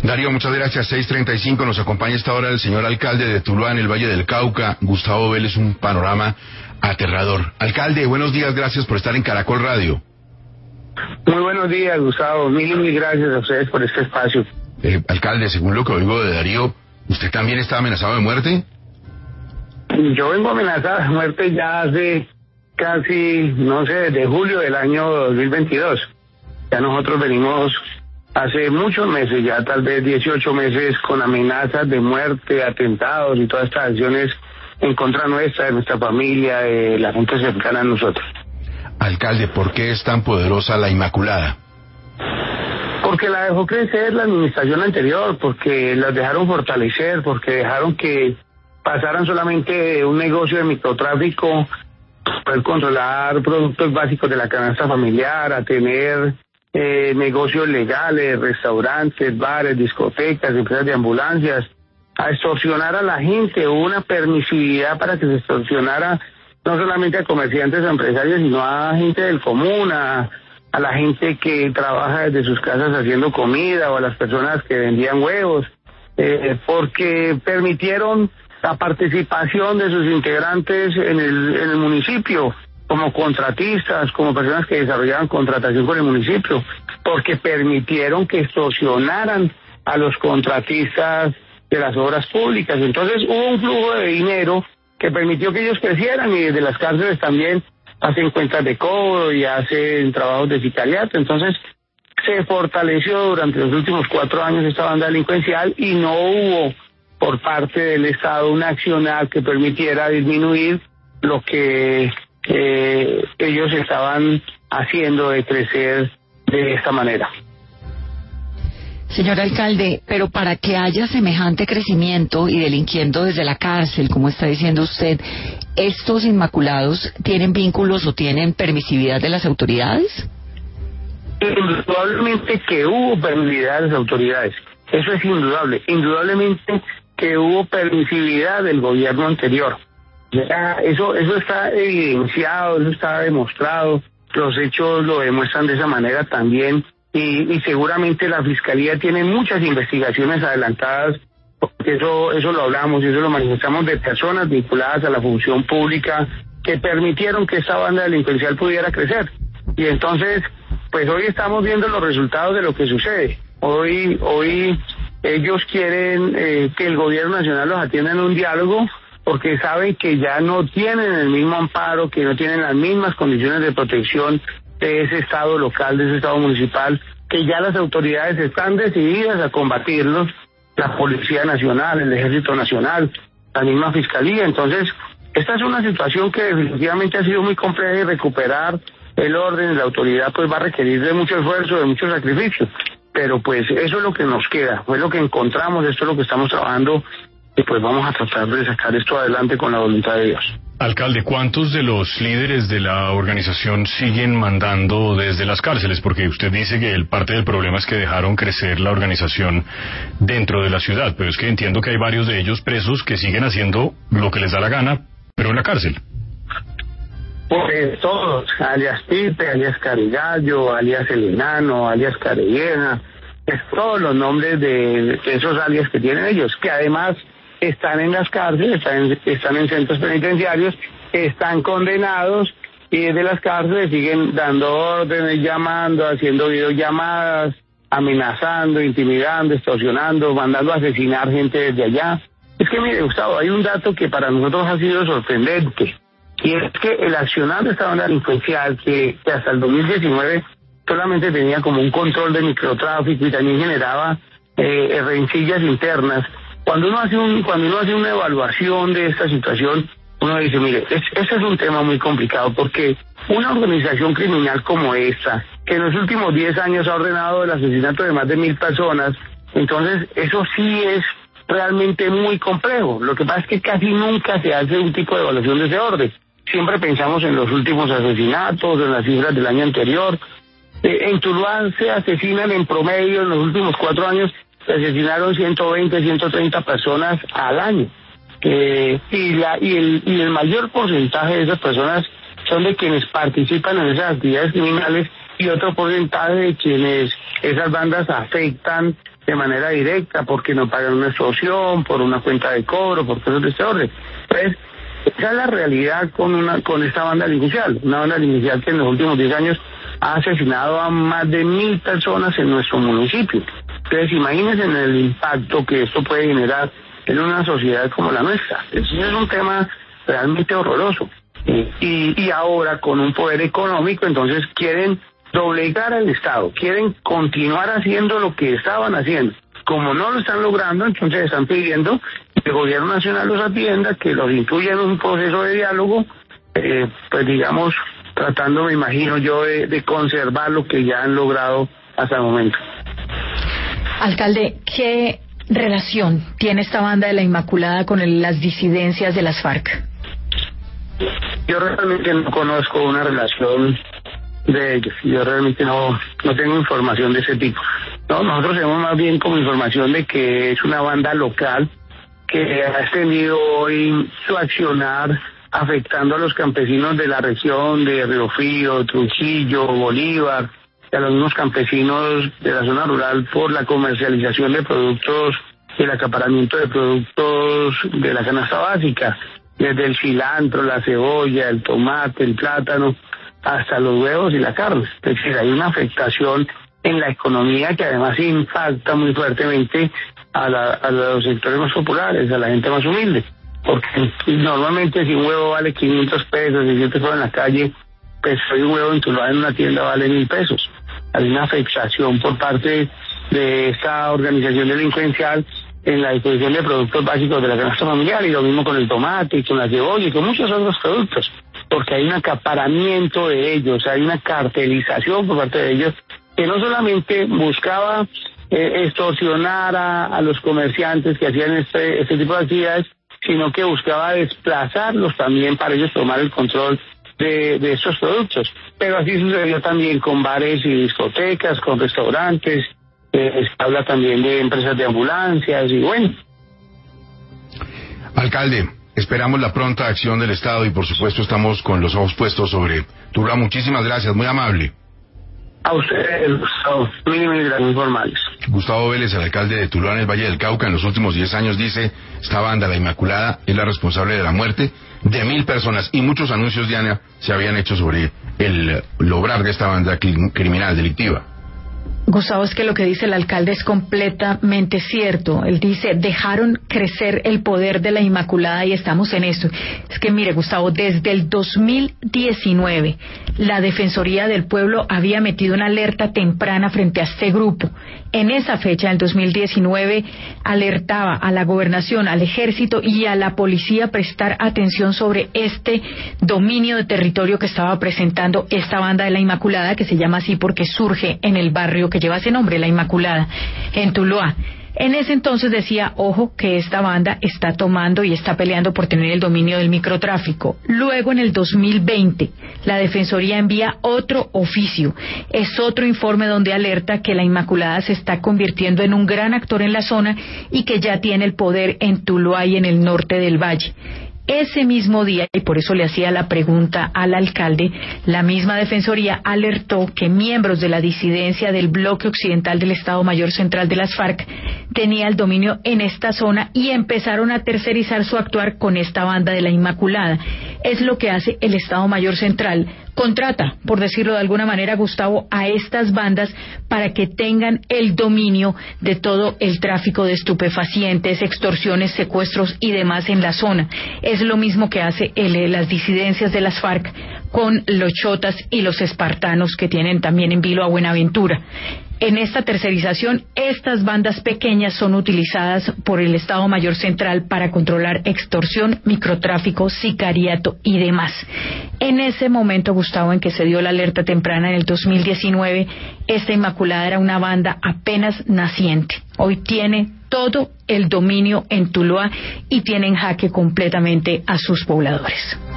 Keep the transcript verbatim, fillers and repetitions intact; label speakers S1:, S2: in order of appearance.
S1: Darío, muchas gracias. seis treinta y cinco, nos acompaña esta hora el señor alcalde de Tuluá, en el Valle del Cauca, Gustavo Vélez. Un panorama aterrador. Alcalde, buenos días, gracias por estar en Caracol Radio.
S2: Muy buenos días, Gustavo. Mil, mil gracias a ustedes por este espacio.
S1: Eh, alcalde, según lo que oigo de Darío, ¿usted también está amenazado de muerte?
S2: Yo vengo amenazado de muerte ya hace casi, no sé, desde julio del año dos mil veintidós. Ya nosotros venimos hace muchos meses, ya tal vez dieciocho meses, con amenazas de muerte, atentados y todas estas acciones en contra nuestra, de nuestra familia, de la gente cercana a nosotros.
S1: Alcalde, ¿por qué es tan poderosa la Inmaculada?
S2: Porque la dejó crecer la administración anterior, porque las dejaron fortalecer, porque dejaron que pasaran solamente de un negocio de microtráfico, poder controlar productos básicos de la canasta familiar, a tener eh, negocios legales, restaurantes, bares, discotecas, empresas de ambulancias, a extorsionar a la gente. Hubo una permisividad para que se extorsionara no solamente a comerciantes o empresarios, sino a gente del común, a, a la gente que trabaja desde sus casas haciendo comida, o a las personas que vendían huevos, eh, porque permitieron la participación de sus integrantes en el, en el municipio, como contratistas, como personas que desarrollaban contratación con el municipio, porque permitieron que extorsionaran a los contratistas de las obras públicas. Entonces hubo un flujo de dinero que permitió que ellos crecieran, y desde las cárceles también hacen cuentas de cobro y hacen trabajos de sicariato. Entonces se fortaleció durante los últimos cuatro años esta banda delincuencial, y no hubo por parte del Estado una accionar que permitiera disminuir lo que eh, ellos estaban haciendo de crecer de esta manera.
S3: Señor alcalde, pero para que haya semejante crecimiento y delinquiendo desde la cárcel, como está diciendo usted, ¿estos inmaculados tienen vínculos o tienen permisividad de las autoridades?
S2: Indudablemente que hubo permisividad de las autoridades, eso es indudable, indudablemente que hubo permisividad del gobierno anterior. Ya, eso, eso está evidenciado, eso está demostrado, los hechos lo demuestran de esa manera también. Y, y seguramente la Fiscalía tiene muchas investigaciones adelantadas, porque eso eso lo hablamos y eso lo manifestamos, de personas vinculadas a la función pública que permitieron que esta banda delincuencial pudiera crecer. Y entonces, pues hoy estamos viendo los resultados de lo que sucede. Hoy hoy ellos quieren eh, que el gobierno nacional los atienda en un diálogo, porque saben que ya no tienen el mismo amparo, que no tienen las mismas condiciones de protección de ese estado local, de ese estado municipal, que ya las autoridades están decididas a combatirlos, la Policía Nacional, el Ejército Nacional, la misma Fiscalía. Entonces, esta es una situación que definitivamente ha sido muy compleja, y recuperar el orden, la autoridad, pues va a requerir de mucho esfuerzo, de mucho sacrificio, pero pues eso es lo que nos queda, fue lo que encontramos, esto es lo que estamos trabajando, y pues vamos a tratar de sacar esto adelante con la voluntad de Dios.
S4: Alcalde, ¿cuántos de los líderes de la organización siguen mandando desde las cárceles? Porque usted dice que el parte del problema es que dejaron crecer la organización dentro de la ciudad, pero es que entiendo que hay varios de ellos presos que siguen haciendo lo que les da la gana, pero en la cárcel.
S2: Pues todos, alias Pipe, alias Carigallo, alias El Enano, alias Carevieja, es todos los nombres de esos alias que tienen ellos, que además están en las cárceles, están en, están en centros penitenciarios, están condenados, y desde las cárceles siguen dando órdenes, llamando, haciendo videollamadas, amenazando, intimidando, extorsionando, mandando a asesinar gente desde allá. Es que mire, Gustavo, hay un dato que para nosotros ha sido sorprendente, y es que el accionar de esta banda delincuencial, que, que hasta el dos mil diecinueve solamente tenía como un control de microtráfico y también generaba eh, rencillas internas. Cuando uno hace un, cuando uno hace una evaluación de esta situación, uno dice, mire, es, ese es un tema muy complicado, porque una organización criminal como esta, que en los últimos diez años ha ordenado el asesinato de más de mil personas, entonces eso sí es realmente muy complejo. Lo que pasa es que casi nunca se hace un tipo de evaluación de ese orden. Siempre pensamos en los últimos asesinatos, en las cifras del año anterior. Eh, en Tuluá se asesinan en promedio en los últimos cuatro años, se asesinaron ciento veinte, ciento treinta personas al año. Eh, y, la, y, el, y el mayor porcentaje de esas personas son de quienes participan en esas actividades criminales, y otro porcentaje de quienes esas bandas afectan de manera directa porque no pagan una extorsión, por una cuenta de cobro, por cosas de este orden. Pues, esa es la realidad con una con esta banda delincuencial, una banda delincuencial que en los últimos diez años ha asesinado a más de mil personas en nuestro municipio. Entonces, imagínense en el impacto que esto puede generar en una sociedad como la nuestra. Eso es un tema realmente horroroso. Y, y ahora, con un poder económico, entonces quieren doblegar al Estado, quieren continuar haciendo lo que estaban haciendo. Como no lo están logrando, entonces están pidiendo que el gobierno nacional los atienda, que los incluya en un proceso de diálogo, eh, pues digamos, tratando, me imagino yo, de, de conservar lo que ya han logrado hasta el momento.
S5: Alcalde, ¿qué relación tiene esta banda de la Inmaculada con el, las disidencias de las FARC?
S2: Yo realmente no conozco una relación de ellos, yo realmente no no tengo información de ese tipo. No, nosotros tenemos más bien como información de que es una banda local que ha extendido hoy su accionar afectando a los campesinos de la región de Río Frío, Trujillo, Bolívar, y a los mismos campesinos de la zona rural por la comercialización de productos, el acaparamiento de productos de la canasta básica, desde el cilantro, la cebolla, el tomate, el plátano, hasta los huevos y la carne. Es decir, hay una afectación en la economía que además impacta muy fuertemente a, la, a los sectores más populares, a la gente más humilde. Porque normalmente si un huevo vale quinientos pesos, y si te pones en la calle, pues hoy un huevo en Tuluá en una tienda vale mil pesos. Hay una afectación por parte de esta organización delincuencial en la disposición de productos básicos de la canasta familiar, y lo mismo con el tomate, y con la cebolla, y con muchos otros productos, porque hay un acaparamiento de ellos, hay una cartelización por parte de ellos, que no solamente buscaba eh, extorsionar a, a los comerciantes que hacían este, este tipo de actividades, sino que buscaba desplazarlos también para ellos tomar el control de, de estos productos. Pero así sucedió también con bares y discotecas, con restaurantes, eh, se habla también de empresas de ambulancias y bueno.
S1: Alcalde, esperamos la pronta acción del Estado y por supuesto estamos con los ojos puestos sobre Tuluá. Muchísimas gracias, muy amable.
S2: A ustedes, Gustavo, mínimo y gracias formales.
S1: Gustavo Vélez, el alcalde de Tuluá en el Valle del Cauca, en los últimos diez años dice, esta banda, la Inmaculada, es la responsable de la muerte de mil personas, y muchos anuncios, Diana, se habían hecho sobre el lograr de esta banda criminal delictiva.
S5: Gustavo, es que lo que dice el alcalde es completamente cierto. Él dice, dejaron crecer el poder de la Inmaculada y estamos en esto. Es que mire, Gustavo, desde el dos mil diecinueve la Defensoría del Pueblo había metido una alerta temprana frente a este grupo. En esa fecha, en el dos mil diecinueve, alertaba a la gobernación, al ejército y a la policía a prestar atención sobre este dominio de territorio que estaba presentando esta banda de la Inmaculada, que se llama así porque surge en el barrio que lleva ese nombre, la Inmaculada, en Tuluá. En ese entonces decía, ojo, que esta banda está tomando y está peleando por tener el dominio del microtráfico. Luego, en el dos mil veinte, la Defensoría envía otro oficio. Es otro informe donde alerta que la Inmaculada se está convirtiendo en un gran actor en la zona y que ya tiene el poder en Tuluá y en el norte del valle. Ese mismo día, y por eso le hacía la pregunta al alcalde, la misma Defensoría alertó que miembros de la disidencia del bloque occidental del Estado Mayor Central de las FARC tenía el dominio en esta zona y empezaron a tercerizar su actuar con esta banda de la Inmaculada. Es lo que hace el Estado Mayor Central. Contrata, por decirlo de alguna manera, Gustavo, a estas bandas para que tengan el dominio de todo el tráfico de estupefacientes, extorsiones, secuestros y demás en la zona. Es lo mismo que hace el, las disidencias de las FARC con los chotas y los espartanos que tienen también en Vilo a Buenaventura. En esta tercerización, estas bandas pequeñas son utilizadas por el Estado Mayor Central para controlar extorsión, microtráfico, sicariato y demás. En ese momento, Gustavo, en que se dio la alerta temprana en el dos mil diecinueve, esta Inmaculada era una banda apenas naciente. Hoy tiene todo el dominio en Tuluá y tiene en jaque completamente a sus pobladores.